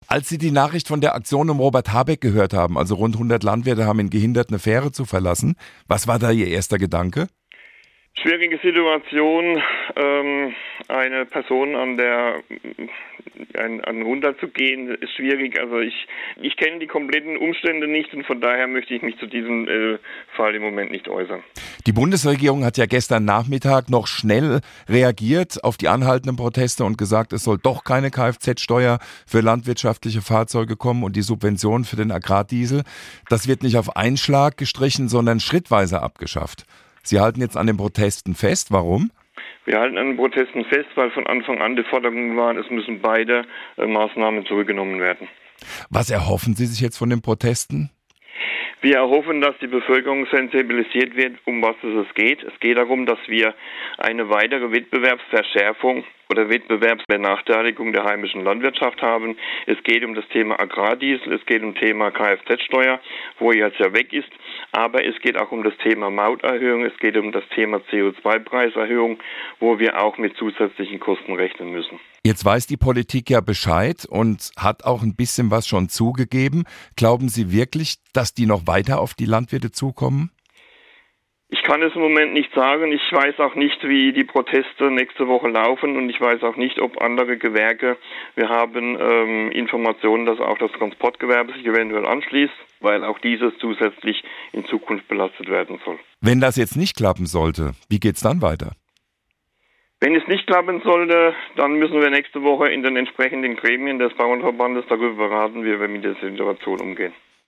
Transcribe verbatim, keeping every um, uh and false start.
Als Sie die Nachricht von der Aktion um Robert Habeck gehört haben, also rund hundert Landwirte haben ihn gehindert, eine Fähre zu verlassen, was war da Ihr erster Gedanke? Schwierige Situation, ähm, eine Person an der an, an runterzugehen, ist schwierig. Also ich ich kenne die kompletten Umstände nicht und von daher möchte ich mich zu diesem äh, Fall im Moment nicht äußern. Die Bundesregierung hat ja gestern Nachmittag noch schnell reagiert auf die anhaltenden Proteste und gesagt, es soll doch keine Kfz-Steuer für landwirtschaftliche Fahrzeuge kommen und die Subvention für den Agrardiesel. Das wird nicht auf einen Schlag gestrichen, sondern schrittweise abgeschafft. Sie halten jetzt an den Protesten fest. Warum? Wir halten an den Protesten fest, weil von Anfang an die Forderung war, es müssen beide äh, Maßnahmen zurückgenommen werden. Was erhoffen Sie sich jetzt von den Protesten? Wir erhoffen, dass die Bevölkerung sensibilisiert wird, um was es geht. Es geht darum, dass wir eine weitere Wettbewerbsverschärfung oder Wettbewerbsbenachteiligung der heimischen Landwirtschaft haben. Es geht um das Thema Agrardiesel, es geht um das Thema Kfz-Steuer, wo jetzt ja weg ist, aber es geht auch um das Thema Mauterhöhung, es geht um das Thema C O zwei Preiserhöhung, wo wir auch mit zusätzlichen Kosten rechnen müssen. Jetzt weiß die Politik ja Bescheid und hat auch ein bisschen was schon zugegeben. Glauben Sie wirklich, dass die noch weiter auf die Landwirte zukommen? Ich kann es im Moment nicht sagen. Ich weiß auch nicht, wie die Proteste nächste Woche laufen und ich weiß auch nicht, ob andere Gewerke, wir haben ähm, Informationen, dass auch das Transportgewerbe sich eventuell anschließt, weil auch dieses zusätzlich in Zukunft belastet werden soll. Wenn das jetzt nicht klappen sollte, wie geht's dann weiter? Wenn es nicht klappen sollte, dann müssen wir nächste Woche in den entsprechenden Gremien des Bauernverbandes darüber beraten, wie wir mit der Situation umgehen.